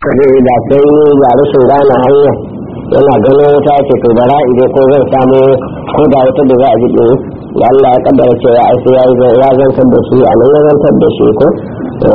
da sai ya rashin gane hanya yana ganin wuta ce to bara ide ko zan samu ko da wata da za a ji ɗin Allah ya kaddara cewa ai sai ya zantar da shi a nan ya zantar da shi ko to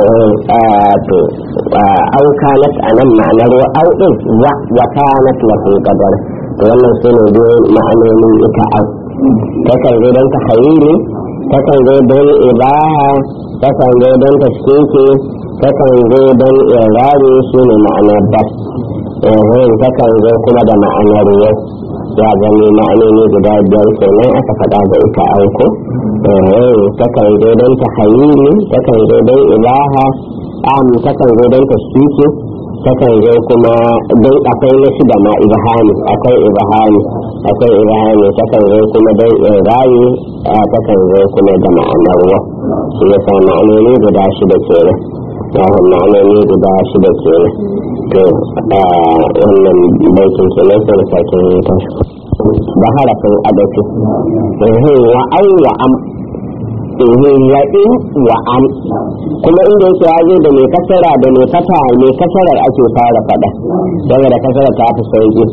au kanat anan ma'anar wa au din wa kanat lahu qadar to wannan sai ne dai ma'anonin ita au takan zo don tahayyuli takan zo don ibaha takan zo don tashkiki takan zo don irari shi ne ma'anar bas takan zo kuma da ma'anar yau ya zama ma'anoni guda biyar kenan aka faɗa da ita auko takan zo don tahayyuli takan zo don ibaha takan zo don tashkiki takan zo kuma don akwai na shida ma ibhami akwai ibhami takan zo kuma don irari takan zo kuma da ma'anar wa shi ya sa ma'anoni guda shida kenan ma'anoni guda shida kenan to wannan baikin kenan sai da sake ta da harafin adafi wa an wa am ya in wa an kuma inda yake ya zo da mai kasara da mai fata mai kasarar ake fara fada saboda kasara ta fi sauki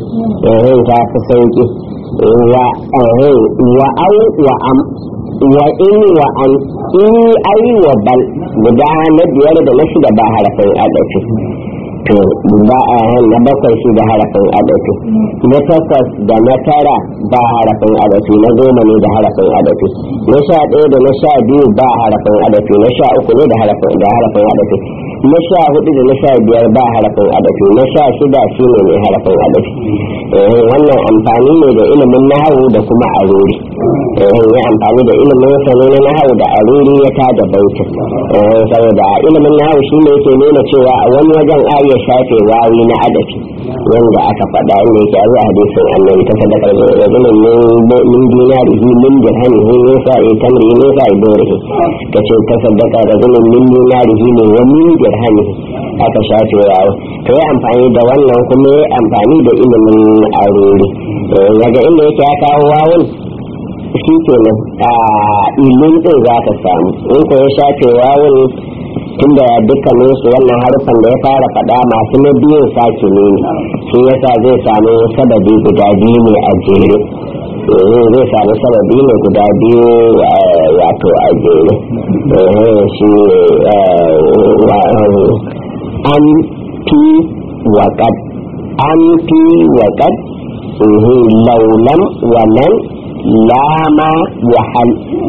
wa an wa am wa in wa an in ai wa bal guda na biyar da na shida ba harafin adafi to ba na bakwai shi da harafin adafi na takwas da na tara ba harafin adafi na goma ne da harafin adafi na 11 da na 12 ba harafin adafi na 13 ne da harafin adafi na 14 da na 15 ba harafin adafi na 16 shi ne mai harafin adafi wannan amfani ne da ilimin nahawu da kuma aruri ya amfani da ilimin sanu na nahawu da aruri ya tada bautin saboda ilimin nahawu shi ne yake nuna cewa a wani wajen ya shafe wawi na adafi wanda aka faɗa ne yake a hadisin annabi ta sadaka da rajulun min dinarihi min dirhamihi min sa'i tamri min sa'i dorihi kace ta sadaka da rajulun min dinarihi ne wa min dirhamihi aka shafe wawi to ya amfani da wannan kuma ya amfani da ilimin aruri daga inda yake ya kawo wawun shi kenan ilmin din za ka samu in ko ya shafe wawun tunda dukkanin su wannan harufan da ya fara faɗa masu na biyun sake ne shi yasa zai samu sababi guda biyu ne a jere zai samu sababi ne guda biyu wato a jere shi an fi waƙad an fi waƙad laulan walan lama wahal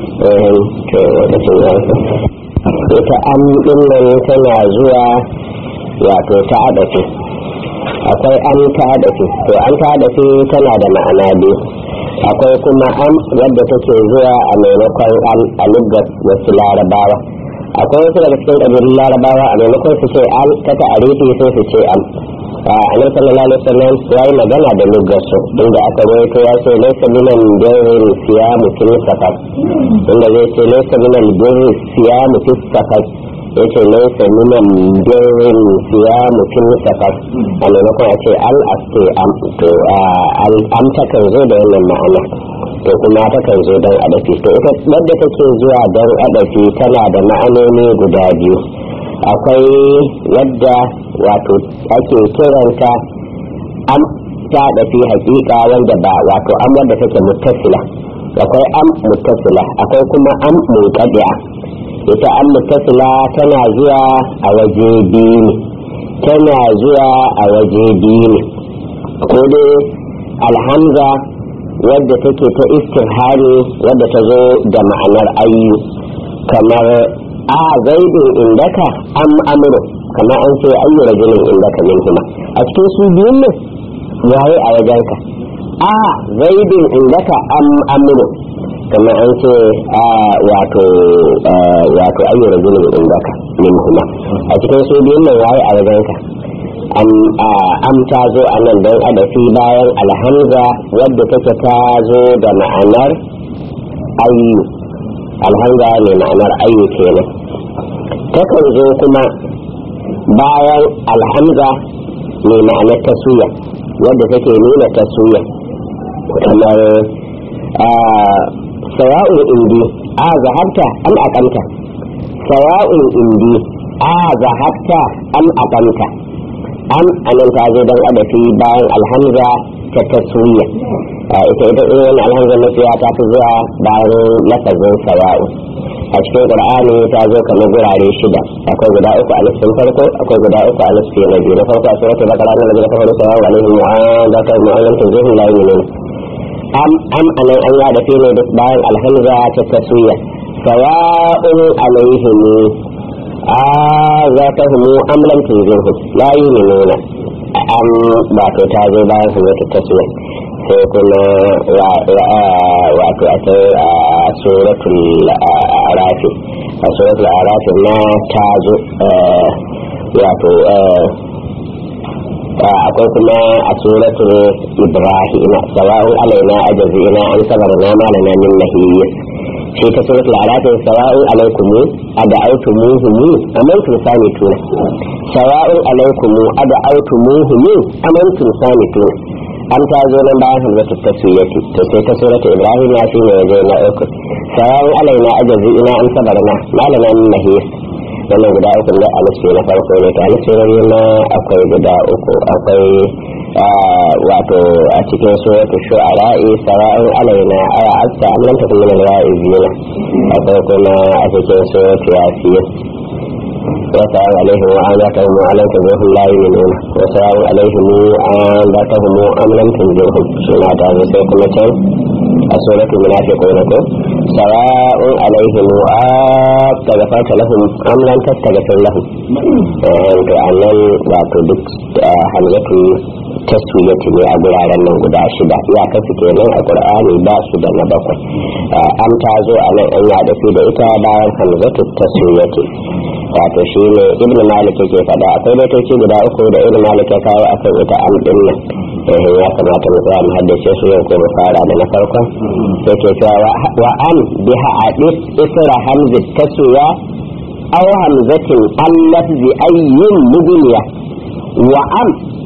ita an ɗinnan tana zuwa wato ta adafi akwai an ta adafi to an ta adafi tana da ma'ana biyu akwai kuma an wadda take zuwa a maimakon a lugar wasu larabawa akwai wasu daga cikin ƙabilun larabawa a maimakon su ce an ta ta'arifi sai su ce an annabi sallallahu alaihi wasallam ya yi magana da lugarsu inda aka rawaito ya ce laysa minal birri siyamu fil safar inda zai ce laysa minal birri siyamu fil safar yace laysa minal birri siyamu fil safar a maimakon a ce al aste am to am ta kan zo da wannan ma'ana to kuma ta kan zo don adafi to ita wadda take zuwa don adafi tana da ma'anoni guda biyu akwai wadda wato ake kiranta am ta dafi hakika wanda ba wato am wadda take muttasila akwai am muttasila akwai kuma am munqadi'a ita am muttasila tana zuwa a waje biyu tana zuwa a waje biyu ko dai alhamza wadda take ta istirhari wadda ta zo da ma'anar ayyu kamar a zaidin indaka am amru kamar an ce ayyu rajulin indaka min huma a cikin su biyun nan yayi a wajenka a zaidin indaka am amru kamar an ce wato ayyu rajulin indaka min huma a cikin su biyun nan yayi a wajenka am ta zo a nan don adafi bayan alhamza wadda take ta zo da ma'anar ayyu alhamza ne ma'anar ayyu kenan takan zo kuma bayan alhamza ne ma'anar taswiya wadda take nuna taswiya kamar sawa'un indi a zahabta am aqamta sawa'un indi a zahabta am aqamta am anan ta zo don adafi bayan alhamza ta taswiya ita irin wannan alhamza na fiya ta fi zuwa bayan lafazin sawa'u a cikin qur'ani ta zo kamar gurare 6 akwai guda 3 a listin farko akwai guda 3 a listin na biyu na farko a suratul baqara ne da kafaru sawa'u alaihim wa zaka mu'allim tazihum la yu'minun am anan an ya dafi ne da bayan alhamza ta taswiya sawa'un alaihim zakahumu am lam tuzihum la yu'minuna am ba to ta zo bayan hamza ta taswiya sai kuma wato a suratul arafi na ta zo wato akwai kuma a suratul ibrahim sawa'un alaina ajazina an sabarna ma lana min mahiyya shi ta suratul arafi sawa'un alaikum ad'awtumuhum amantum samituna sawa'un alaikum ad'awtumuhum amantum samituna an ta zo nan bayan hamzatu taswiyati to sai ta suratul ibrahim ya shi ne waje na uku sawa'un alaina ajazina an sabarna ma lana min mahiyya wannan guda uku ne a lissu na farko ne ta lissu na akwai guda uku akwai wato a cikin suratul shu'ara'i sawa'un alaina aya asta am lam takun min al-wa'izina akwai kuma a cikin suratul yasin وسواء عليهم وآناتهم وألم تنزلهم لا يؤمنون وسواء عليهم وآناتهم أم لم تنزلهم سنة هذا سيكون مثل سورة المنافقون سواء عليهم أستغفرت لهم أم لم تستغفر لهم أنن وتدك حمزة taswiyati ne a guraren nan guda 6 ya kafi kenan a qur'ani ba su da na bakwai an ta zo a nan an yada fi da ita bayan hamzatu taswiyati wato shi ne ibn malik yake fada akwai baitoci guda 3 da ibn malik ya kawo akan ita am din nan ya kamata mu tsaya mu haddace su yau ko mu fara da na farkon yake cewa wa an biha adis isra hamzat taswiya aw hamzatin allafzi ayyin mudniya wa am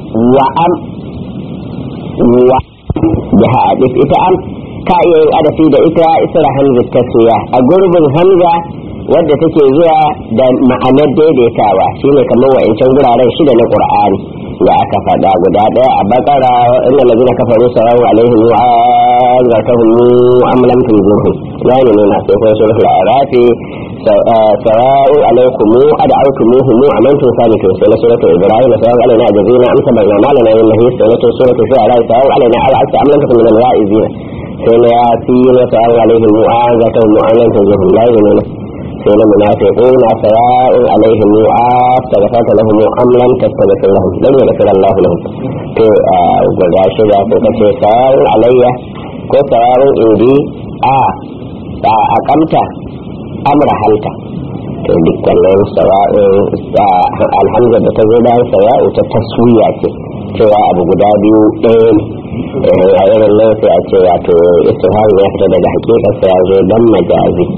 da haɗif ita am ka iya yin adafi da ita isra hamza taswiya a gurbin hamza wadda take zuwa da ma'anar daidaitawa shine kamar wa'ancan guraren 6 na qur'ani da aka faɗa guda ɗaya a bakara inna allazina kafaru sawa'u alaihim wa anzartahum am lam tunzirhum yani ne na sai suratul arafi sawa'u alaikum ad'awtumuhum amantum salikun sai suratul ibrahim sawa'u alaina ajazina am sabarna ma lana min mahis sai suratul shu'ara sawa'u alaina al'asta am lam takun min al-wa'izina sai ya yasin sawa'u alaihim wa anzartahum am lam tunzirhum la yu'minuna sai المنافقون سواء عليهم أستغفرت لهم أم لم تستغفر لهم لن يغفر الله لهم to guda shida ko kace sawa'un alayya ko sawa'un indi a kamta amra halta to dukkanin sawa'un alhamza da ta zo bayan sawa'u ta taswiya ce cewa abu guda biyu ɗaya ne a irin nan sai a ce wato istihar ya fita daga hakikarsa ya zo dan majazi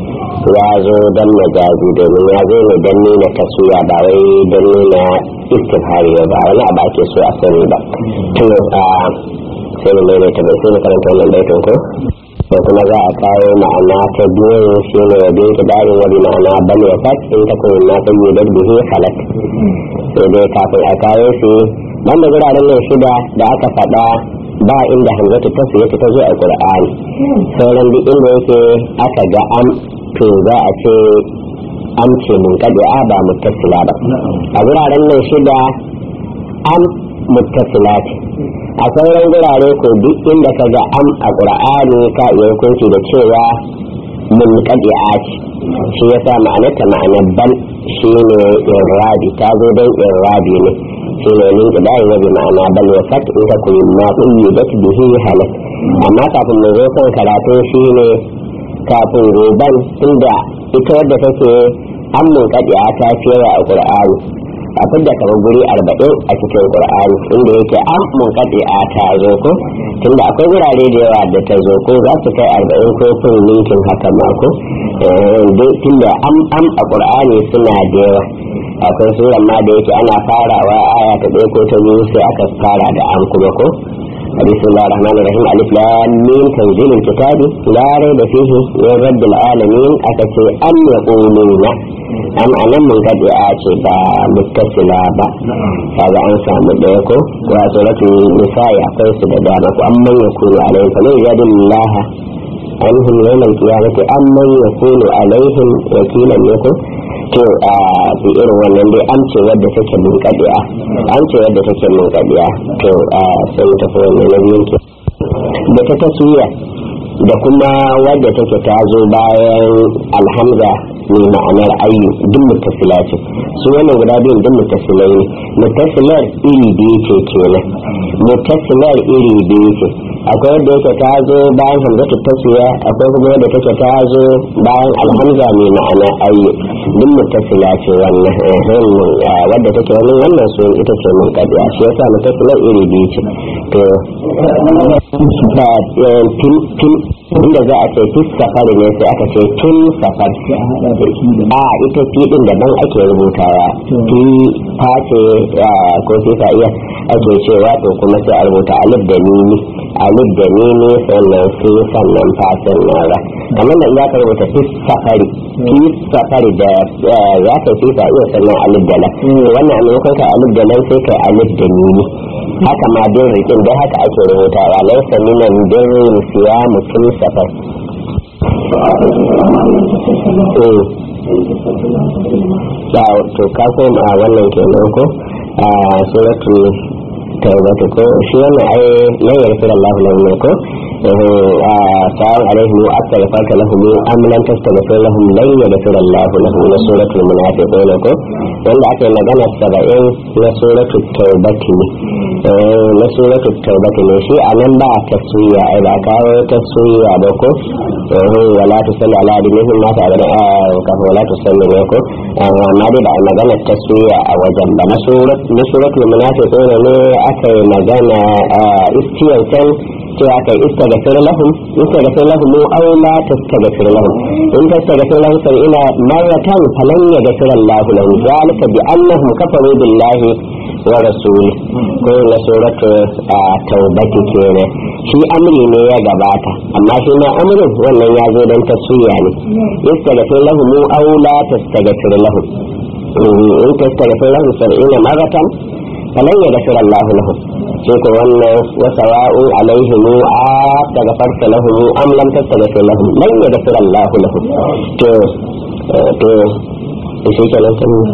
domin ya zo ne don nuna taswiya ba wai don nuna istihari ba wani abu ake so a sani ba to sai mu mai ta bai sai mu karanta wannan baitin ko ko kuma za a kawo ma'ana ta biyu shi ne wa bin kidarin wani ma'ana bal ya fat in ta kuma na kan yi dabbihi halak sai dai kafin a kawo shi banda guraren nan 6 da aka faɗa ba inda hamzatu taswiya ta zo a qur'ani sauran duk inda yake aka ga am to za a ce an ce mun kade a ba muttasila ba a guraren nan 6 am muttasila ce a sauran gurare ko duk inda ka ga am a qur'ani ka iya hukunci da cewa mun kade a ce shi yasa ma'anarta ma'anar bal shi ne irrabi ta zo don irrabi ne shi ne min kidai wa bi ma'ana bal wa fat in ta kun ma quyyidat bihi halak amma kafin mu zo kan karatu shi ne kafin ruban inda ita wadda take ammun kadiya ta fi yawa a qur'ani a fidda kamar guri 40 a cikin qur'ani inda yake ammun kadiya ta zo ko tunda akwai gurare da yawa da ta zo ko za su kai 40 ko kun linkin haka ma ko tunda am a qur'ani suna da yawa akwai suran ma da yake ana farawa aya ta 1 ko ta 2 sai aka fara da am kuma ko بسم الله الرحمن الرحيم ألف لام ميم تنزيل الكتاب لا ريب فيه من رب العالمين أكثر أم يقولون أم أنا من قد أعجب متصلا هذا أنسى مدعوكو وسورة النساء أقول سددانك أمن يكون عليه فمن يجد الله عنهم يوم القيامة أمن يكون عليهم وكيلا يكون to bi irin wannan dai an ce wadda take min kadiya to sai ta fi wannan na biyun ke da ta taswiya da kuma wadda take ta zo bayan alhamza mai ma'anar ayyu duk muttasila ce su wannan guda biyun duk muttasilai ne muttasilar iri biyu ce kenan muttasilar iri biyu ce akwai wadda yake ta zo bayan hamzatu taswiya akwai kuma wadda take ta zo bayan alhamza mai ma'anar ayyu duk muttasila ce wannan wadda take wannan su ita ce mun kadiya shi yasa muttasilar iri biyu ce to inda za a ce fis safari ne sai aka ce tun safar a ita fi din daban ake rubutawa fi ta ce ko fi ta iya ake cewa to kuma sai a rubuta alif da mimi sannan fi sannan fasin nara kamar da za ka rubuta fis safari da za ka fi ta iya sannan alif da la wannan a maimakon ka alif da lan sai ka alif da mimi haka ma bin rikin dai haka ake rubutawa laisa minan birrin siyamu tun safar to ka koma a wannan kenan ko a suratul tawbah ko shi wannan ai la yarfir Allah lahum ko sa'an alaihim astaghfirka lahum am lam tastaghfir lahum lan yaghfir Allah lahum na suratul munafiqun ko wanda aka yi magana 70 na suratul tawbah ne na suratul tawbah ne shi anan ba taswiya ai ba kawo taswiya ba ko wala tusalli ala adinihim ma ta'ala ka wala tusalli ne ko amma dai ba magana taswiya a wajen ba na suratul munafiqun ne aka yi magana istiyantan cewa aka yi istaghfir lahum aw la tastaghfir lahum in tastaghfir lahum fa ina maratan falan yaghfir Allah lahum zalika bi annahum kafaru billahi wa rasuli ko na suratu taubati kenan shi amri ne ya gabata amma shi na amrin wannan ya zo don taswiya ne istaghfir lahum aw la tastaghfir lahum in tastaghfir lahum fa ina maratan falan yaghfir Allah lahum sai ko wannan wa sawa'u alaihim astaghfarta lahum am lam tastaghfir lahum lan yaghfir Allah lahum to shi kenan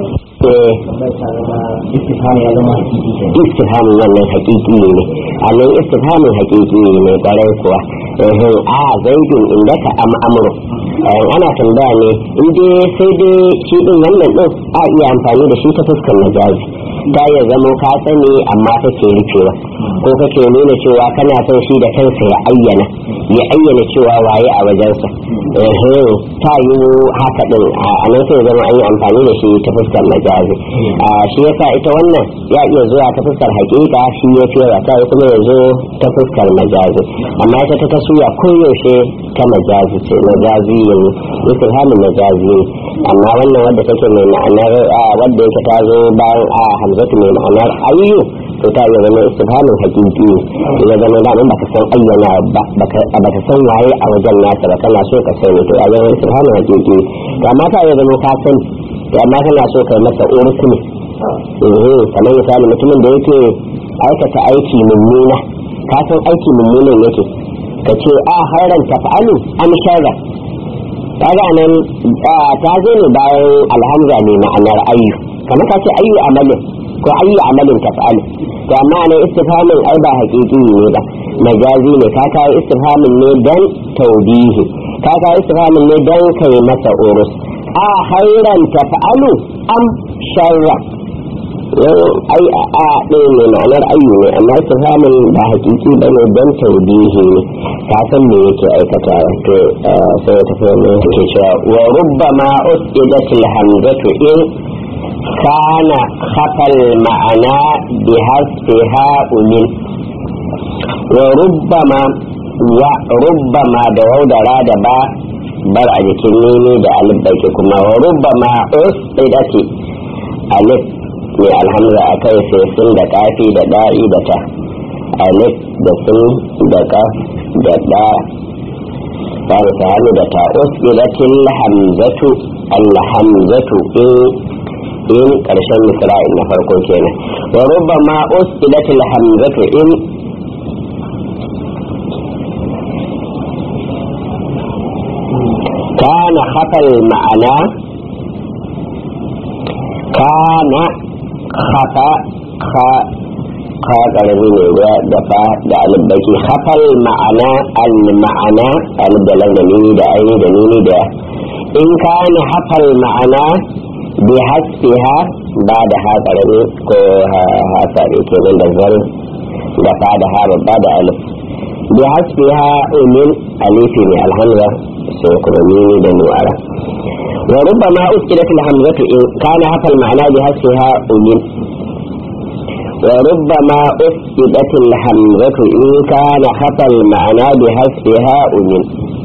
istifhamin wannan hakiki ne annan istifhamin hakiki ne kwarai kuwa a zaidun inda ka amuru ana tambaya ne inda sai dai shi din wannan din a iya amfani da shi ta fuskar majazi ta ya zamo ka sani amma kake rufewa ko kake nuna cewa kana son shi da kansa ya ayyana cewa waye a wajensa ta yi haka din a nan sai zama an yi amfani da shi ta fuskar majazi shi yasa ita wannan ya iya zuwa ta fuskar hakika shi ya fi yawa ta kuma ya zo ta fuskar majazi amma ita ta tasuya koyaushe ta majazi ce majazi ne istifhamin majazi ne amma wannan wadda take mai ma'anar wadda yake ta zo bayan hamzatu mai ma'anar ayyu to ta yi zama istifhamin hakiki ne ya zama da baka san ayyana baka san waye a wajen nasa ba kana so ka sani to a zama istifhamin hakiki amma ta yi zama ka sani amma kana so kai masa urku ne kamar misali mutumin da yake aikata aiki mummuna ka san aiki mummunan yake ka ce hairan tafa'alu am sharra kaga nan ta zo ne bayan alhamza ne ma'anar ayyu kamar ka ce ayyu amalin ko ayyu amalin tafa'alu to amma ne istifhamin ai ba hakiki ne ba majazi ne ka kawo istifhamin ne dan tawbihi ka kawo istifhamin ne dan kai masa urus hairan tafa'alu am sharra ai ɗaya ne ma'anar ayyu ne amma istifhamin ba hakiki ba ne don tawbihi ne ka san me yake aikata to sai ta fi wani ke cewa wa rubbama usqidatil hamzatu in kana khafal ma'ana bi hasfiha umil wa rubbama da waudara da ba bar a jikin nini da alif da ke kuma wa rubbama usqidati alif mai alhamza a kai sai sun da kafi da da'i da ta alif da sun da kaf da da bayan ta hannu da ta usbilatil hamzatu alhamzatu in karshen misra'il na farko kenan wa rubbama usbilatil hamzatu in kana khafal ma'ana kana khafa kha ƙarami ne da fa da alibaki hafal ma'ana al-ma'ana alibdalan da nini da aini da nini da in kana hafal ma'ana bi hasfiha ba da ha ƙarami ko ha sabi ke min da zan da fa da ha babba da alif bi hasfiha umin alifi ne alhamza sai kuma nini da nu'ara wa rubbama uskilat al-hamzatu in kana hafal ma'ana bi hasfiha umin وربما أسقطت الحمزة إن كان خفى المعنى بحذفها أمن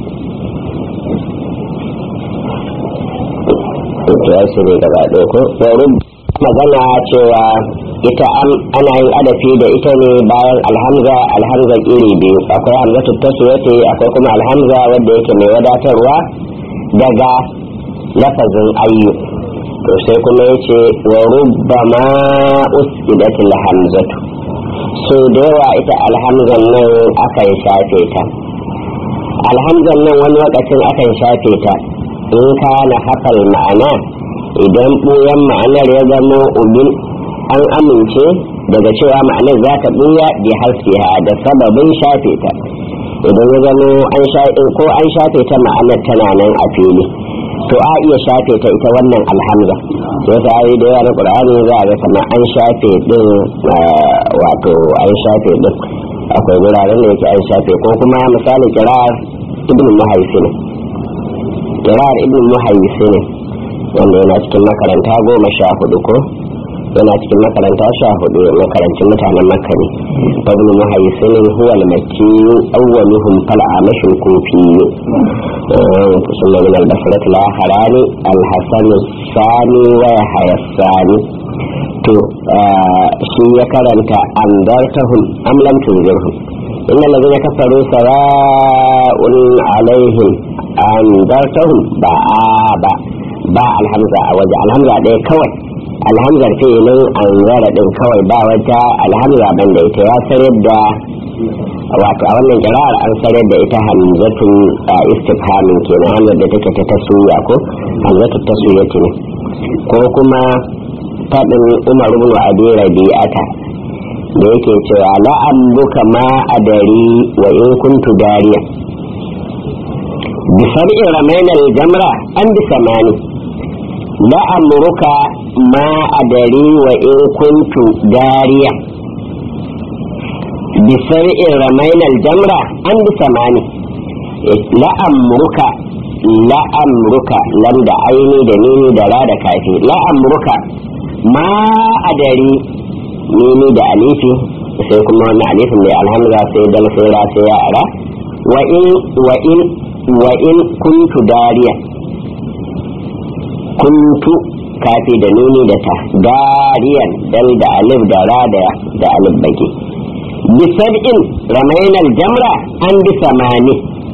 magana cewa ita ana yin adafi da ita ne bayan alhamza iri biyu akwai hamzatu taswiyati akwai kuma alhamza wadda yake mai wadatarwa daga lafazin ayyu to sai kuma yace wa rubbama usqidatil hamzatu so da yawa ita alhamzan nan akan shafe ta alhamzan nan wani lokacin akan shafe ta in kana hafal ma'ana idan buyan ma'anar ya zama ubin an amince daga cewa ma'anar za ta buya bi hasfiha da sababin shafe ta idan ya zama an shafe ta ma'anar tana nan a fili to a iya shafe ta ita wannan alhamza sai ta yi da yawa na qur'ani za a ga kamar an shafe din wato an shafe din akwai wuraren da yake an shafe ko kuma misali kirar ibn muhaysin wanda yana cikin makaranta 14 ko yana cikin makaranta 14 makarancin mutanen makka ne ibn muhaysin huwa al-makki awwaluhum fal'amash al-kufi ثم من البصرة الآخران الحسن الثاني ويحيى الثاني تو شي يكرنت أنذرتهم أم لم تنذرهم إن الذين كفروا سواء عليهم أنذرتهم با الحمزة وجه الحمزة دي كوي الحمزة فيه أنذر دي كوي با وجه الحمزة بند يتياسر دا wato a wannan kirar an sanar da ita hamzatun istifhamin kenan hamzar da take ta taswiya ko hamzatun taswiya ce ne ko kuma fadin Umar ibn Abi Rabi'ata da yake cewa la'amruka ma adari wa in kuntu dariya bi sab'i ramayna al-jamra an bi samani la'amruka ma adari wa in kuntu dariya بسرع رمينا الجمرة عند 8 لأمرك لم دعيني دنيني دلا دكافي لأمرك ما أدري نيني دأليفي سيكون هنا أليف من الهمزة سيدل سيرا سيارة وإن كنت داريا كنت كافي دنيني دتا داريا دل دأليف دلا دأليف بكي بسبع رمينا الجمرة عن ب8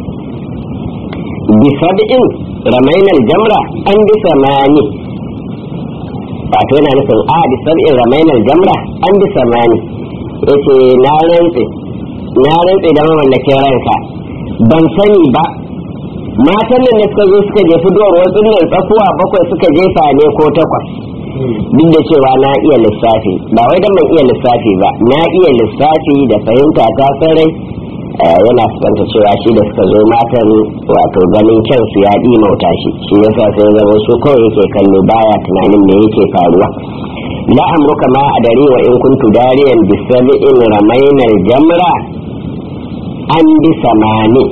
بسبع رمينا الجمرة عن ب8 فأتونا نسل بسبع رمينا الجمرة عن ب8 yace na rantse da mamallake ranka ban sani ba matan nan da suka zo suka jefi duwar wasu nan tsakuwa 7 suka jefa ne ko 8 duk da cewa na iya lissafi ba wai dan ban iya lissafi ba na iya lissafi da fahimta ta sarai yana fusanta cewa shi da suka zo matan wato ganin kyansu ya mauta shi yasa sai zama su kawai yake kallo baya tunanin me yake faruwa la amruka ma adari wa in kuntu dariyan bi sab'in ramayna al-jamra an bi 8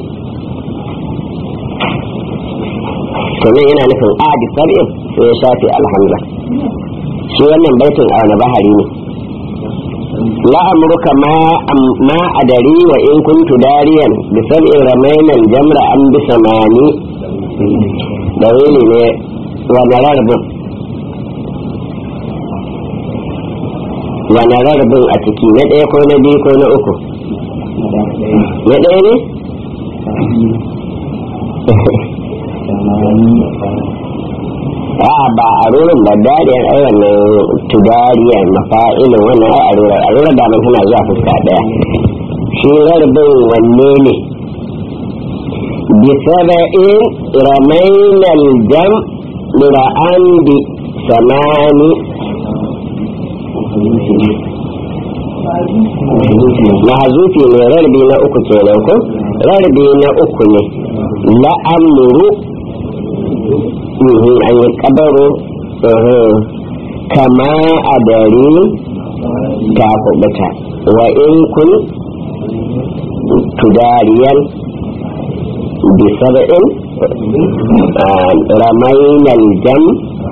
to ne yana nufin bi sab'in sai ya shafi alhamza shi wannan baitin a wani bahari ne la'amurka ma adari wa in kuntu dariyan bi sab'in ramayna al-jamra an bi 8 dalili ne wani rarbin a ciki na ɗaya ko na biyu ko na uku na ɗaya ne ba a rurin ba dariyar ai wannan tudariyar mafa'ilin wannan ai a rurar da tana zuwa fuska ɗaya shi rarbin wanne ne bisaba'in ramainal jam lira'an bi samani mahazufi ne rarbi na uku kenan ko rarbi na uku ne la'amuru an yi kabaro kama a dari ta kubuta wa in kun tudariyar bisaba'in ramainal jam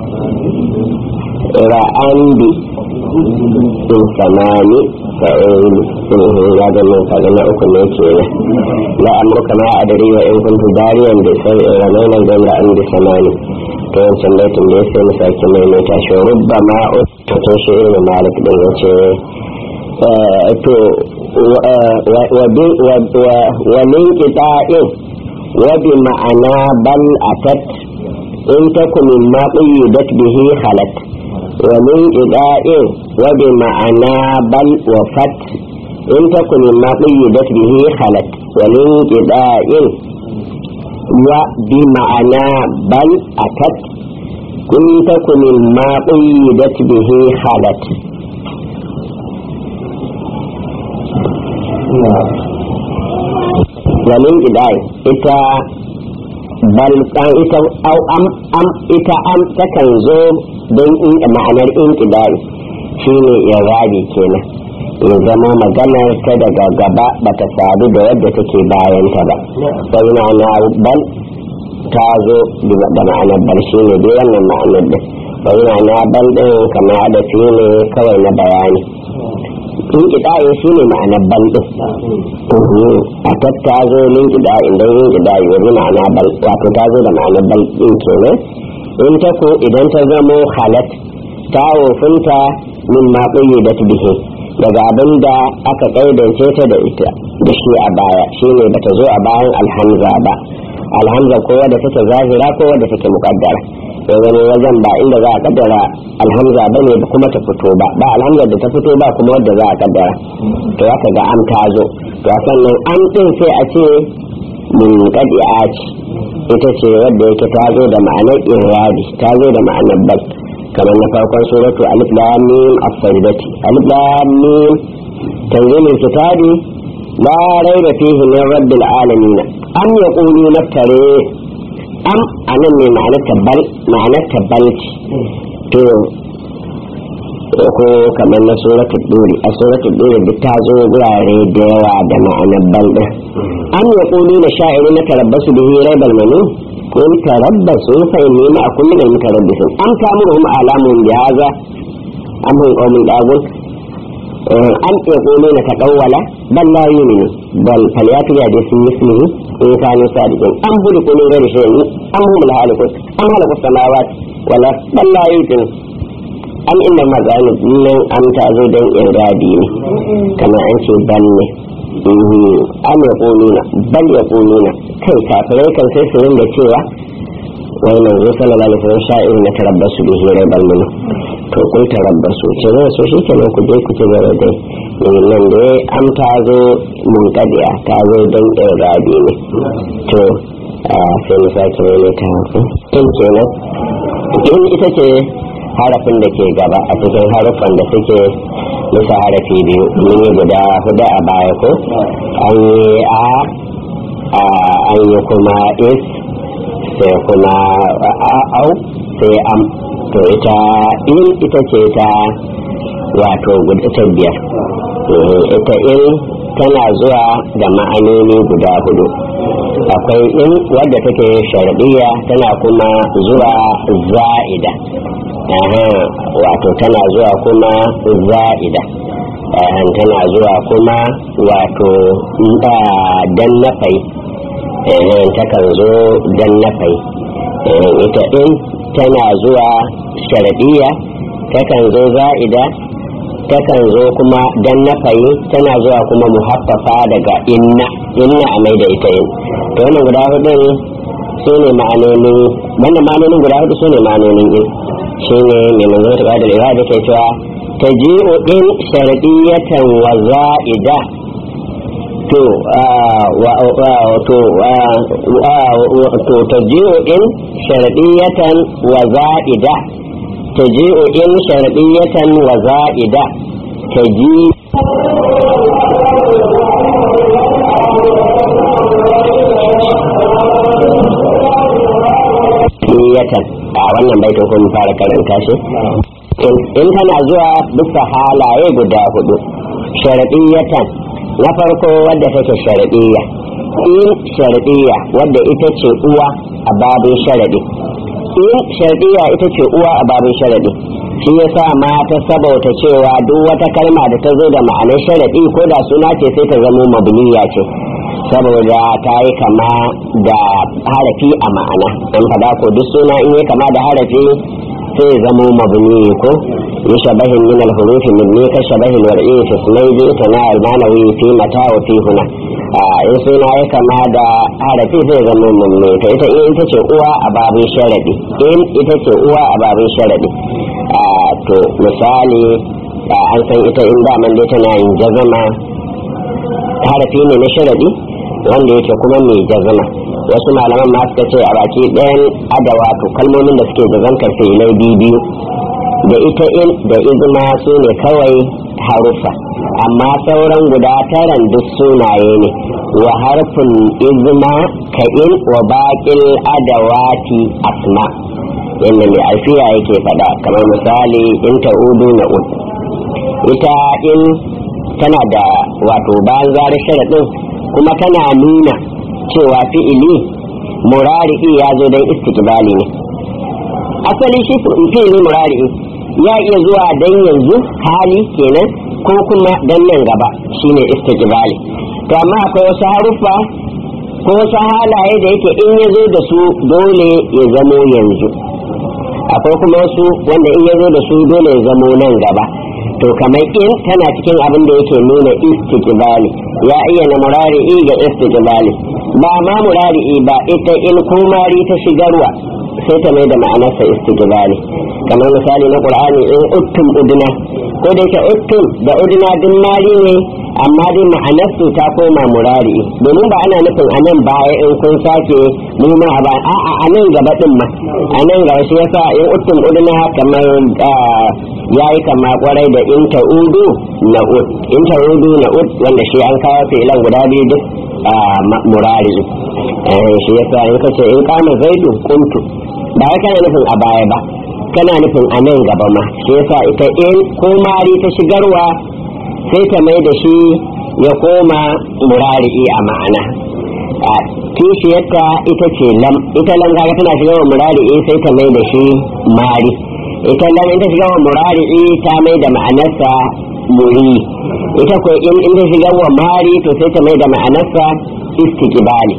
ra'an bi in samani ya zama kaga na uku ne ke na amurka ma a dare wa in kuntu dariyan da sai ramainan zan ra'an bi samani to wancan laifin da ya sai mu sake maimaita shi rubba ma ta toshe irin malik din ya ce to walin kita'in wa bi ma'ana bal atat in takum mimma qayyidat bihi halat ومن إداء وبمعنى بل وفت إن تكن ما قيدت به خلت ومن إداء وبمعنى بل أتت إن تكن ما قيدت به خلت ومن إداء إتا bal ita au am ita am takan zo don ma'anar inqidai shine irabi kenan ya zama maganar ta daga gaba bata sadu da wadda take bayan ta ba sai ma'ana bal ta zo da ma'anar bal shine dai wannan ma'anar din sai ma'ana bal din kamar adafi ne kawai na bayani inqidai shine ma'anar bal din a tattazo min qidai idan yin qidai wani ma'ana bal wato ta zo da ma'anar bal din kenan in ta ko idan ta zamo halat ta wofinta min ma qayyidat bihi daga abinda aka kaidance ta da ita da shi a baya shine bata zo a bayan alhamza ba alhamza ko wadda take zahira ko wadda take muqaddara to wani wajen ba inda za a kaddara alhamza bane kuma ta fito ba alhamza da ta fito ba kuma wadda za a kaddara to haka ga am ta zo to sannan an din sai a ce min qadi'a ce ita ce wadda yake ta zo da ma'anar iradi ta zo da ma'anar bal kamar na farkon suratu alif lam mim as-sajdati alif lam mim tanzilul kitabi la rayba fihi min rabbil alamin am yaqulu naftari am anan ne ma'anar tabbal to ko kamar na suratul duri a suratul duri duk ta zo gurare da yawa da ma'anar bal din am yaqulu na sha'iru na tarabbasu bihi raybal manun kun tarabbasu fa inni ma'akum min al-mutarabbisin am ta'muruhum alamun bi hadha am hum qawmun dagun am yaqulu na taqawwala bal la yu'minu bal falyatu ya dasu mislihi in kanu sadiqin am hudu kullu ghayri shay'in am hum al-halikun am halaqu samawati wala bal la yu'minu am inna mazalib nan am ta zo don iradi ne kamar an ce bal ne am ya ƙununa bal ya ƙununa kai kafirai kan sai su rinda cewa wai manzo sallallahu alaihi wasallam sha'ir na tarabbasu da hirar balmunu to kun tarabbasu ce zai so shi kenan ku je ku ci gaba dai nan da am ta zo mun kadiya ta zo don iradi ne to sai mu sake wani ta in kenan in ita ce harafin da ke gaba a cikin harufan da suke bisa harafi biyu mun yi guda hudu a baya ko an yi an yi kuma is sai kuma au sai am to ita in ita ce ta wato ta biyar ita in tana zuwa da ma'anoni guda hudu akwai in wadda take shar'iyya tana kuma zuwa za'ida wato tana zuwa kuma za'ida tana zuwa kuma wato dan nafai takan zo dan nafai ita din tana zuwa shar'iyya takan zo za'ida takan zo kuma dan nafayi, tana zuwa kuma muhaffafa daga inna a mai da ita yin. To wannan guda hudun su ne ma'anonin, wannan ma'anonin guda hudu su ne ma'anonin in. Shi ne mai manzo ta da lewa da ke cewa taji'u in sharadiyatan wa za'ida. To taji'u in sharadiyatan wa za'ida. تجيء إن شرطية وزائدة تجيء wannan baitin kun fara karanta shi in tana zuwa bisa halaye guda hudu. Sharadiyatan na farko wadda take sharadiyya, in sharadiyya wadda ita ce uwa a babin sharadi. In shardiya ita ce uwa a babin sharadi, shi yasa mata sabauta cewa duk wata kalma da ta zo da ma'anar sharadi ko da suna ce sai ta zama mabniya ce, saboda ta yi kama da harafi a ma'ana. an fada ko duk suna in yi kama da harafi sai ya zama mabni ko yi shabahin min al-hurufi minni ka shabahin war'i fi sumayji tana al-manawi fi mata wa fi huna. in suna ya kama da harafi zai zama mummune. to ita in ita ce uwa a babin sharadi, in ita ce uwa a babin sharadi. to misali an san ita in daman dai tana yin jazama, harafi ne na sharadi wanda yake kuma mai jazama. wasu malaman ma suka ce a baki ɗayan adawatu kalmomin da suke jazantar fi'ilai biyu da ita in da izma su ne kawai harufa, amma sauran guda taran duk sunaye ne. wa harfin izma ka in wa baƙil adawati asma, yadda mai alfiya yake faɗa. kamar misali in ta'udu na ud, ita in tana da wato bayan zarar sharaɗin kuma tana nuna cewa fi'ili murari'i ya zo don istiqbali ne. asali shi fi'ili murari'i ya iya zuwa dan yanzu hali kenan ko kuma dan nan gaba shine istiqbali. to amma akwai wasu haruffa ko wasu halaye da yake in ya zo da su dole ya zamo yanzu, akwai kuma wasu wanda in ya zo da su dole ya zamo nan gaba. to kamar in tana cikin abin da yake nuna istiqbali, ya iya na murari'i ga istiqbali. ba ma murari'i ba, ita in kumari ta shigarwa sai ta mai da ma'anarsa istiqbali. kamar misali na qur'ani in uttum udna, ko da yake uttum da udna din mari ne amma dai ma'anarsu ta koma murari, domin ba ana nufin a nan baya in kun sake nuna ba, a'a a nan gaba din ma, a nan gaba. shi yasa in uttum udna kamar yayi kama kwarai da in ta'udu na ud, in ta'udu na ud wanda shi an kawo fi'ilan guda biyu duk murari. shi yasa in kace in kama zaidu kuntu, ba kana nufin a baya ba, kana nufin a nan gaba ma. shi yasa ita in ko mari ta shigarwa sai ta mai da shi ya koma murari'i a ma'ana. kishiyarta ita ce lam, ita lam kaga tana shigarwa murari'i sai ta mai da shi mari. ita lam in ta shigarwa murari'i ta mai da ma'anarsa muri. ita ko in ta shigarwa mari to sai ta mai da ma'anarsa istiqbali.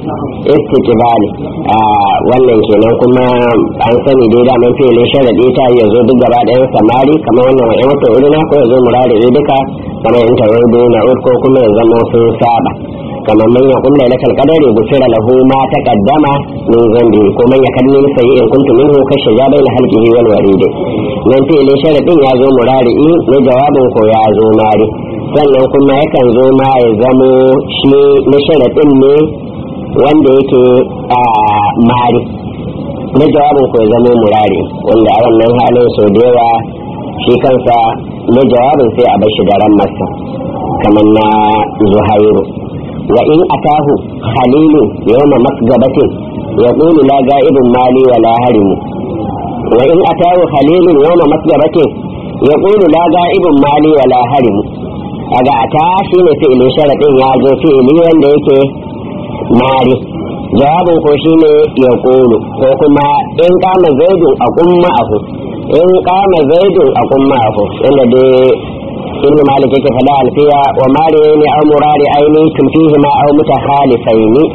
wannan kenan kuma an sani dai da man fi'ilin sharadi ta yazo duk gaba ɗayan samari kamar wannan wa'in wata urina ko yazo murari duka kamar in tawardo na ko kuma ya zama sun saba. kamar man ya kulla lakal qadari gufira lahu ma taqaddama min zambi, ko man ya kalli sai in kuntu minhu kashe ya baina halqihi wal waride. nan fi'ilin sharadin ya zo murari ne, jawabin ko ya zo mari. sannan kuma yakan zo ma ya zamo shi na sharaɗin ne wanda yake mari, na jawabin ko ya zamo murari, wanda a wannan halin sau da yawa shi kansa na jawabin sai a bashi da ran masa, kamar na zuhairu. wa in atahu khalilu yawma masgabatin yaqulu la ga'ibun mali wa la harimu. wa in atahu khalilu yawma masgabatin yaqulu la ga'ibun mali wa la harimu. aga ata shi ne fi'ilin sharaɗin ya zo fi'ili wanda yake mari, jawabin ko shi ne ya ƙulu, ko kuma in kama zaidun a kumma ahu, in kama zaidun a kumma ahu, inda dai ibn malik yake faɗa alfiya wa mari ne au murari aini tun fihi ma au mutakhalifaini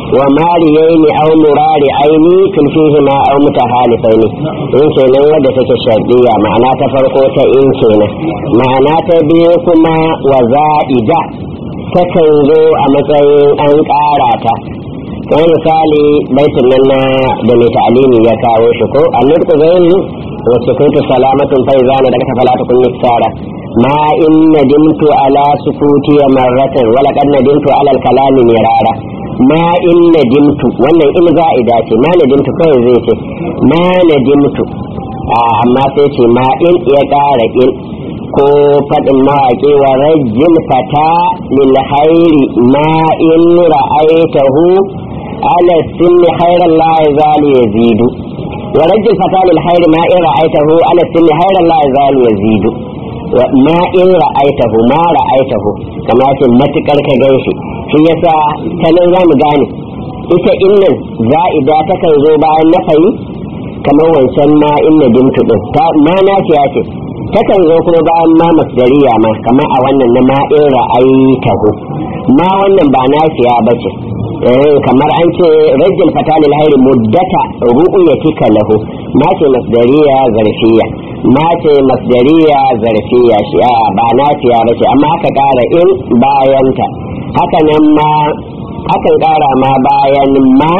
wa mariyaini aw murari'aini fil fihima aw mutahalifaini in kenan wadda take shardiya ma'ana ta farko ta in kenan ma'ana ta biyu kuma wa za'ida takan zo a matsayin an ƙara ta wani misali baitin nan na da mai ta'alimi ya kawo shi ko annurku zai wacce kuntu salamatun fa izana daga tafalata kun niksara ma in nadimtu ala sukuti marratan wa laqad nadimtu ala al-kalami mirara ma in nadimtu wannan in za'ida ce ma nadimtu kai zai ce ma nadimtu amma sai ce ma in ya ƙara in ko faɗin mawaƙi wa rajjil fata lil khairi ma in ra'aytahu ala sinni khairan la yazalu yazidu wa rajjil fata lil khairi ma in ra'aytahu ala sinni khairan la yazalu yazidu ma in ra'aytahu ma ra'aytahu kama ce matukar ka ganshi shi yasa tanan zamu gane ita innan za'ida takan zo bayan nafayi kamar wancan ma inna dimtu din ta ma nafiya ce takan zo kuma bayan ma masdariya ma kamar a wannan na ma in ra'aytahu ma wannan ba nafiya bace kamar an ce rajul fatalil hayri muddata ru'yatika lahu ma ce masdariya zarfiya ma ce masdariya zarfiya shi ba nafiya bace amma aka kara in bayanta haka nan ma akan kara ma bayan ma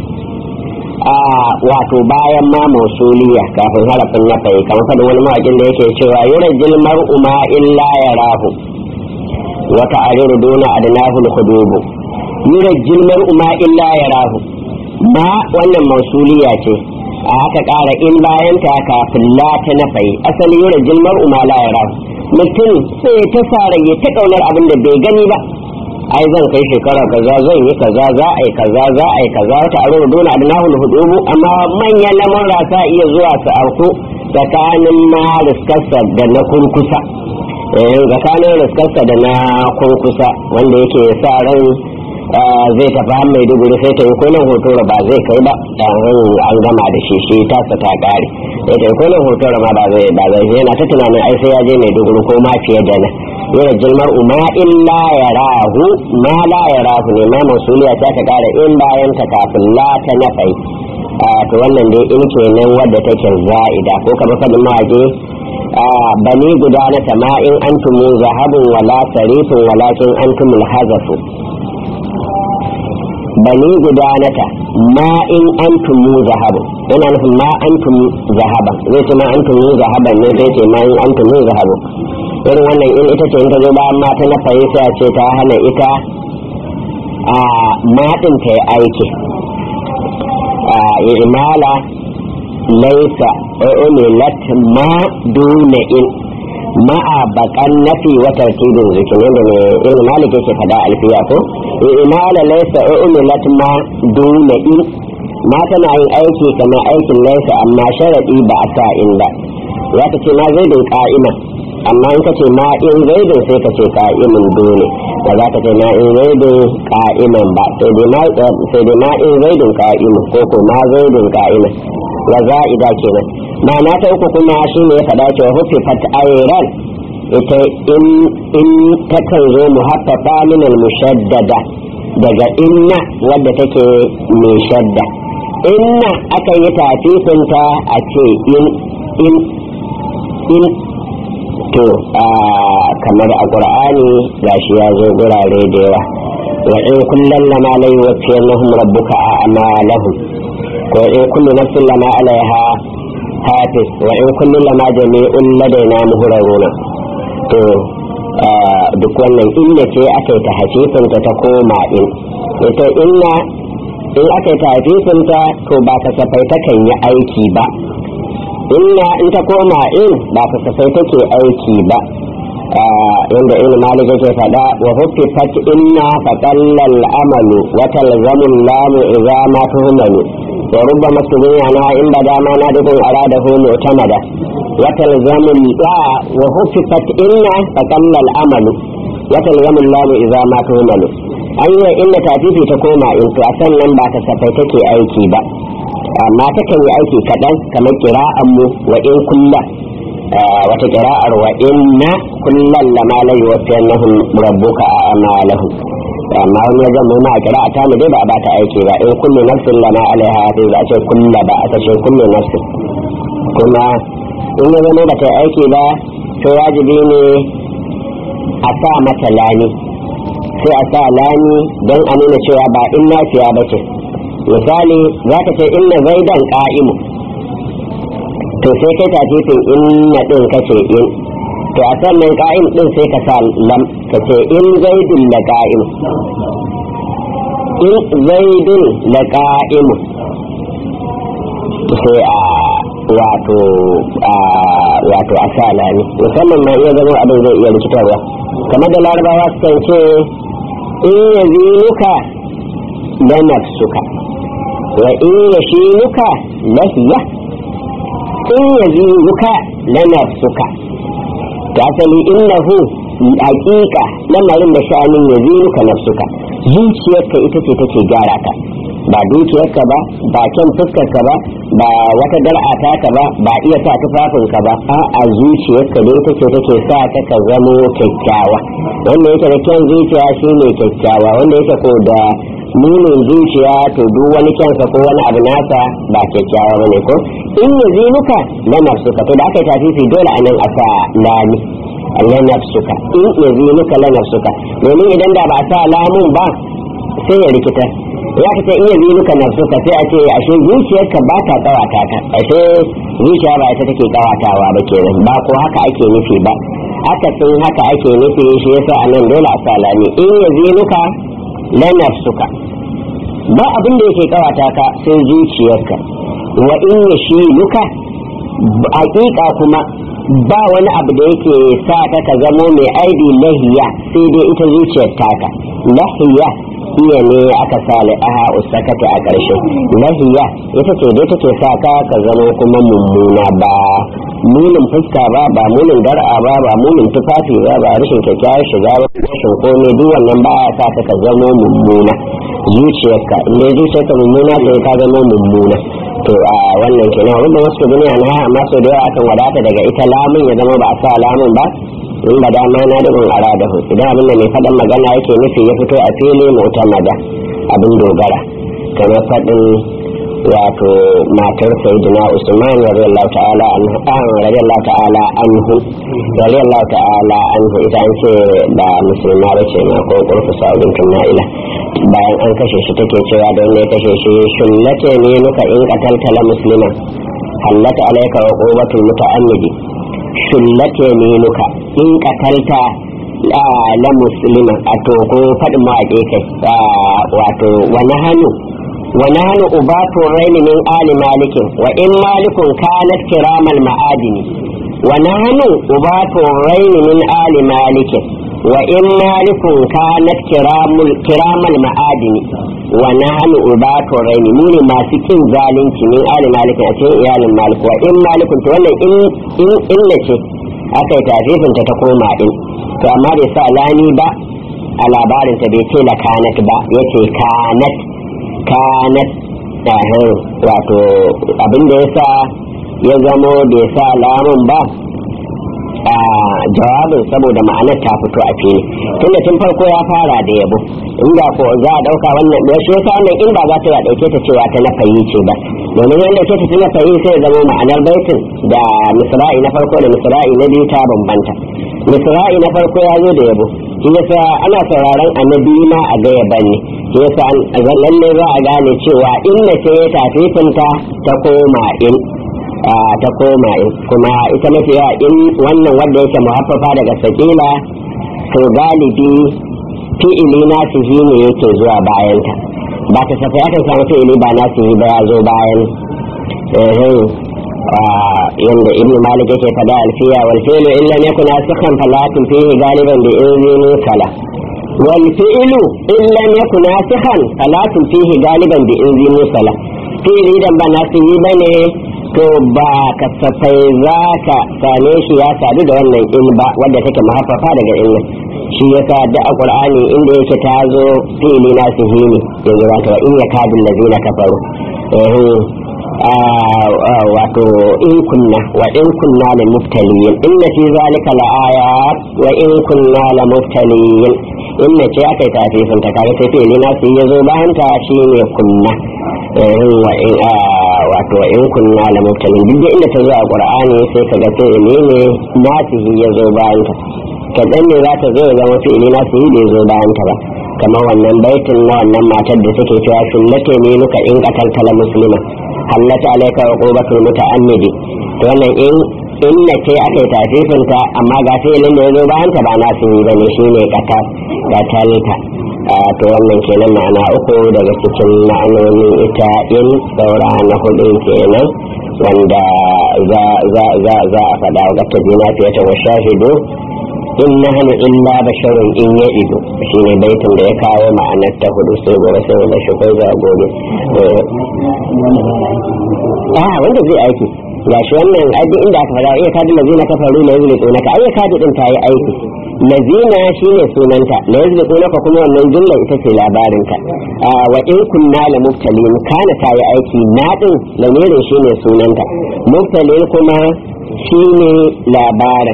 wato bayan ma mausuliya kafin harafin na fayi kamar fadin wani mawakin da yake cewa yurajjil mar'u ma illa yarahu wa ta'ariru duna adnahu al-khudubu yurajjil mar'u ma illa yarahu ma wannan mausuliya ce aka ƙara in bayan ta kafin la ta na fayi asali yurajjil mar'u ma la yarahu mutum sai ta fara ya ta kaunar abin da bai gani ba ai zan kai shekara kaza zan yi kaza za a yi kaza za a yi kaza wata aro dole adnahu al-hudubu amma manyan lamurra ta iya zuwa su auku tsakanin na riskarsa da na kurkusa tsakanin riskarsa da na kurkusa wanda yake sa ran zai tafi har Maiduguri sai ta yi ko nan hoto ba zai kai ba an gama da shi tasa ta kare sai ta yi ko nan hoto ma ba zai yana ta tunanin ai sai ya je Maiduguri ko ma fiye da nan yana jilmar ma illa yarahu ma la yarahu ne ma mausuliya ta ka kara in bayan ta kafin la ta nafai to wannan dai in kenan wadda take za'ida ko kamar fadin mawaƙi bani guda na sama'in antumu zahabun wala sarifin walakin antumul hazafu bani gudanata ma in antumu zahabun yana nufin ma antumu zahaban zai ce ma antumu zahaban ne sai ce ma in antumu zahabun irin wannan in ita ce in ta zo bayan mata na fahimta ce ta hana ita a maɗin ta yi aiki imala laisa umilat ma duna in ma'a bakan nafi wa tartibin zikin yadda ne irin malik yake fada alfiya ko imala laisa umilat ma duna in ma tana yin aiki kamar aikin laisa amma sharadi ba a sa in ba za ta ce ma zaidin ka'ima amma in ka ce ma in zaidin sai ka ce ka'imin dole ba za ka ce ma in zaidin ka'iman ba sai dai ma in zaidin ka'imin ko ko ma zaidin ka'iman wa za'ida kenan ma'ana ta uku kuma shi ne ya faɗa cewa hufifat ayran ita in takan zo muhaffafa min al-mushaddada daga inna wadda take mai shadda inna akan yi tafifinta a ce in to kamar a qur'ani gashi ya zo gurare da yawa wa in kullum lama la yuwaffiyannahum rabbuka a'malahum wa in kullu nafsin lama alaiha hafiz wa in kullu lama jami'un ladaina muhraruna to duk wannan inda ce aka yi ta hafifinta ta koma in ita inna in aka yi ta hafifinta to ba kasafai takan yi aiki ba inna in ta koma in ba kasafai take aiki ba inda ilmi malik yake faɗa wa huffifat inna faqalla al-amalu wa talzamu al-lamu idza ma tuhmalu wa rubbama sunnana in bada ma nadun aradahu mu'tamada wa talzamu wa huffifat inna faqalla al-amalu wa talzamu al-lamu idza ma tuhmalu an yi inda tafifi ta koma in to a sannan ba kasafai take aiki ba amma takan yi aiki kaɗan kamar kira'an mu wa in kulla wata kira'ar wa inna kullal lama la yuwaffiyannahum rabbuka a'malahum amma wani wajen mu ma kira ta mu dai ba a bata aiki ba in kullu nafsin lama alaiha hafiz a ce kullu ba a ce kullu nafsin kuma in ya zama ba ta aiki ba to wajibi ne a sa mata lani sai a sa lani don a nuna cewa ba in nafiya ba ce misali za ka ce inna zaidan qa'imu to sai kai tafifin inna din kace in to a sannan qa'im din sai ka sa lam kace in zaidun la qa'im in zaidun la qa'im sai a wato a sa lani musamman ma iya zama abin zai iya rikitarwa kamar da larabawa su kan ce in yazinuka la nafsuka wa in yashinuka la hiya in yazinuka la nafsuka ta asali innahu haqiqa lamarin da sha'anin yazinuka nafsuka zuciyarka ita ce take gyara ka ba dukiyarka ba ba kyan fuskarka ba ba wata dar'a taka ba ba iya sa tufafinka ba a zuciyarka ne ita ce take sa ka zamo kyakkyawa wanda yake da kyan zuciya shine kyakkyawa wanda yake ko da nunin zuciya to duk wani kyansa ko wani abu nasa ba kyakkyawa bane ko in yazinuka la nafsuka to da aka tafifi dole anan a sa lami la nafsuka in yazinuka la nafsuka domin idan da ba a sa lamun ba sai ya rikita ya ka ce in yazinuka nafsuka sai a ce ashe zuciyarka ba ta kawata ka ashe zuciya ba ita take kawatawa ba kenan ba ko haka ake nufi ba haka sun haka ake nufi shi yasa anan dole a sa lami in yazinuka la nafsuka ba abin da yake kawata ka sai zuciyarka wa in yashinuka haƙiƙa kuma ba wani abu da yake sa ka zamo mai aibi lahiya sai dai ita zuciyar taka lahiya iya ne aka sa li'aha usakata a ƙarshe lahiya ita ce dai take sa ka zamo kuma mummuna ba munin fuska ba munin dar'a ba munin tufafi ba rashin kyakkyawar shiga ba rashin komai duk wannan ba ya sa ka zamo mummuna zuciyarka inda zuciyarka mummuna sai ka zama mummuna to a wannan kenan wanda wasu duniya na amma sau da yawa akan wadata daga ita lamun ya zama ba a sa lamun ba in ba dama na dubin aradahu idan abin da mai faɗin magana yake nufi ya fito a fili mutamada abin dogara kamar faɗin wato matar sayyidina Usman radiyallahu ta'ala anhu radiyallahu ta'ala anhu ita an ce ba musulma ba ce ma ko kurfu sa'udin tunnaila bayan an kashe shi take cewa da wanda ya kashe shi shullate ne nuka in qatalta la muslima hallata alayka uqubatul muta'ammidi shullate ne nuka in qatalta la muslima a to ko fadin mawaƙe kai wato wani hannu ubatu raini min ali malikin wa in malikun kanat kiramal ma'adini wani hannu ubatu raini min ali malikin wa in malikun kanat kiramal ma'adini wa nahnu ubatu raini mu ne masu kin zalunci min ali malikin a cikin iyalin malik wa in malikun to wannan in ce aka yi tafifin ta koma din to amma bai sa lani ba a labarin ta bai ce la kanat ba yace kanat wato abin da yasa ya zamo bai sa lamun ba a jawabin saboda ma'anar ta fito a fili tunda tun farko ya fara da yabo inda ko za a dauka wannan da shi yasa wannan in ba za ta dauke ta cewa ta nafayi ce ba domin yanda ce ta nafayi sai zama ma'anar baitin da misra'i na farko da misra'i na biyu ta bambanta misra'i na farko ya zo da yabo shi yasa ana sauraron annabi ma a ga yaban ne shi yasa lalle za a gane cewa inna ce ta tafifinta ta koma in kuma ita mafi yawa in wannan wanda yake muhaffafa daga sakila to galibi fi'ili nasihi ne yake zuwa bayanta ba ta safi akan samu fi'ili ba nasihi ba ya zo bayan yanda ibnu malik yake fada alfiya wal fi'lu illa yakun nasikhan falatun fihi galiban bi izini kala wal fi'lu illa yakun nasikhan falatun fihi galiban bi izini kala fi'ili dan ba nasihi bane to ba kasafai za ka same shi ya sadu da wannan in ba wadda take mahaffafa daga ilmin shi yasa da a qur'ani inda yake ta zo fi'ili nasihi ne yanzu wato in ya kadu allazina kafaru wato in kunna lil mubtaliyin inna fi zalika la ayat wa in kunna la mubtaliyin in na ce aka yi tafifin ta kaga sai fi'ili na su ya zo bayan ta shi ne kunna wato in kunna la mubtalin duk inda ta zo a qur'ani sai kaga fi'ili ne na su ya zo bayan ta kadan ne za ta zo ya zama fi'ili na su bai zo bayan ta ba kamar wannan baitin na wannan matar da take cewa sunnate ne nuka in qatalta la muslima hallata alayka uqubatul muta'ammidi to wannan in na ce aka yi tafifin ta amma ga fi'ilin da ya zo bayan ta ba na su yi bane shine qatalta to wannan kenan ma'ana uku daga cikin ma'anonin ita in saura na hudu kenan wanda za a faɗa wa gata jina fiye ta wa shahidu in na hannu illa basharun in ya ido shi ne baitin da ya kawo ma'anar ta hudu sai gobe sai wanda shi kai za gobe wanda zai aiki ga shi wannan aiki inda aka faɗa iya kadi lazina kafaru la yuzliquna ka ai kadi din ta yi aiki lazina shine sunanta la yuzliquna ka kuma wannan jumla ita ce labarin ka wa in kunna la mubtalin kana ta yi aiki na din lamirin shine sunanta mubtalin kuma shine labarin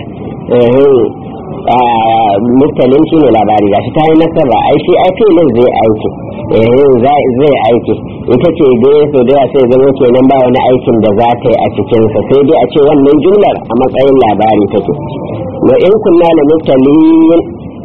mubtalin shine labari gashi ta yi nasara ai shi ai filin zai aiki zai aiki ita ce dai so da sai zama kenan ba wani aikin da za ta yi a cikinsa sai dai a ce wannan jumlar a matsayin labari take wa in kunna la mubtalin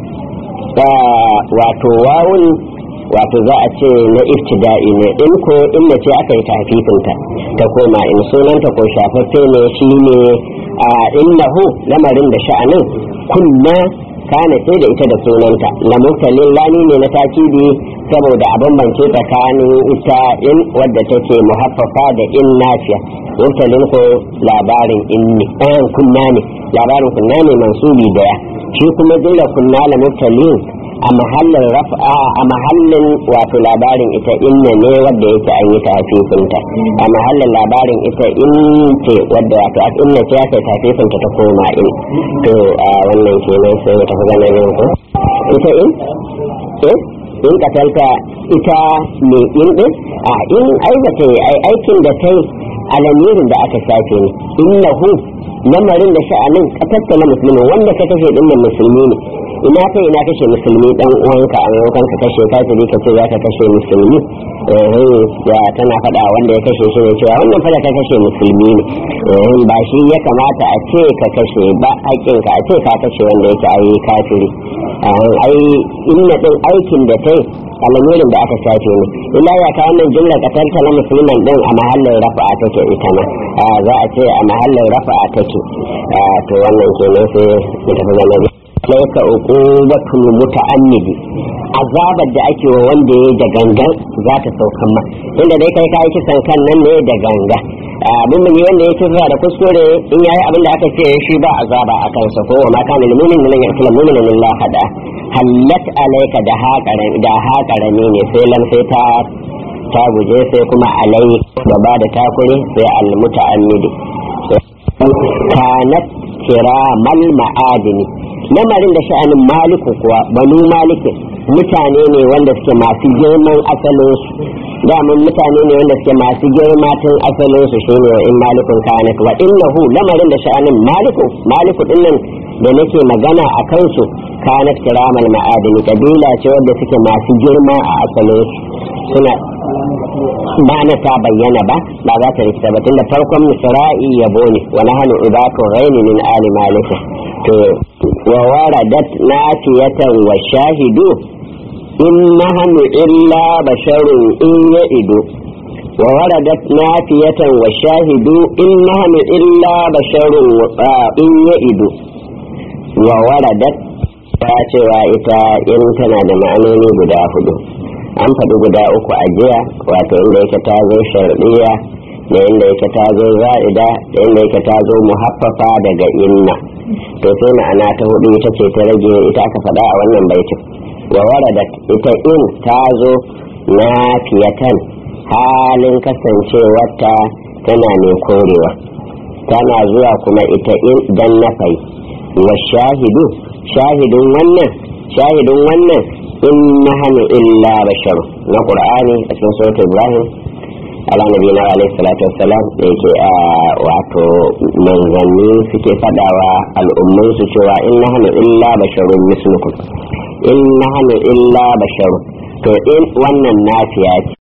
wato wawun wato za a ce na ibtida'i ne in ko in ce aka yi tafifinta ta koma in sunanta ko shafaffe ne shine innahu lamarin da sha'anin kunna kana sai da ita da sunanta la mubtalin lani ne na takidi saboda a bambance tsakanin ita in wadda take muhaffafa da in nafiya mubtalin ko labarin inni kunna ne labarin kunna ne mansubi daya shi kuma dole kunna la mubtalin a mahallin raf'a a mahallin wato labarin ita inna ne wadda yake an yi tafifinta a mahallin labarin ita in ce wadda wato inna ce aka yi tafifinta ta koma in to a wannan kenan sai mu tafi ganin yanku ita in katalta ita ne in din in aikata aikin da ta yi alamirin da aka shafe ne innahu lamarin da sha'anin katatta na musulmi wanda ka kashe dinnan musulmi ne ina kai ina kashe musulmi dan uwanka a maimakon ka kashe kafiri ka ce za ka kashe musulmi ya tana faɗa wanda ya kashe shi ne cewa wannan fada ka kashe musulmi ne ba shi ya kamata a ce ka kashe ba haƙƙin ka a ce ka kashe wanda yake ayi kafiri ai inna din aikin da tai alamirin da aka shafe ne illa ya ka wannan jumla katalta na musulman din a mahallin rafa'a take ita ma za a ce a mahallin rafa'a take to wannan kenan sai mu tafi ganin laika uqubatul muta'ammidi azabar da ake wa wanda ya da gangan za ta saukan ma inda dai kai kisan kan nan ne da ganga abin ne wanda ya kisa da kuskure in yayi abin da aka ce shi ba azaba a kansa ko wa ma kana lil mu'min lan yaqtula mu'mina illa hada hallat alayka da haƙarami ne sai lam sai ta guje sai kuma alai gaba da takure sai al muta'ammidi kanat kiramal ma'adini lamarin da sha'anin maliku kuwa banu malikin mutane ne wanda suke masu girman asalinsu daman mutane ne wanda suke masu girma tun asalinsu shine wa in malikun kanat wa innahu lamarin da sha'anin maliku dinnan da nake magana a kansu kanat kiramal ma'adini kabila ce wanda suke masu girma a asalinsu suna ma'ana ta bayyana ba za ta rikita ba tunda farkon misra'i yabo ne wa nahnu ibatu ghaini min ali malika to wa waradat nafiyatan wa shahidu in nahnu illa basharun in ya'idu wa waradat nafiyatan wa shahidu in nahnu illa basharun in ya'idu wa waradat ta cewa ita in tana da ma'anoni guda hudu an faɗi guda uku a jiya wato inda yake ta zo shar'iyya da inda yake ta zo za'ida da inda yake ta zo muhaffafa daga inna to sai ma'ana ta hudu ita ce ta rage ita aka faɗa a wannan baitin wa waradat ita in ta zo nafiyatan halin kasancewarta tana mai korewa tana zuwa kuma ita in dan nafai wa shahidun wannan in nahnu illa bashar na qur'ani a cikin suratul ibrahim ala nabiyina alayhi salatu wassalam da yake wato manzanni suke fadawa al'umman su cewa in nahnu illa basharun mislukum in nahnu illa basharu to in wannan nafiya ce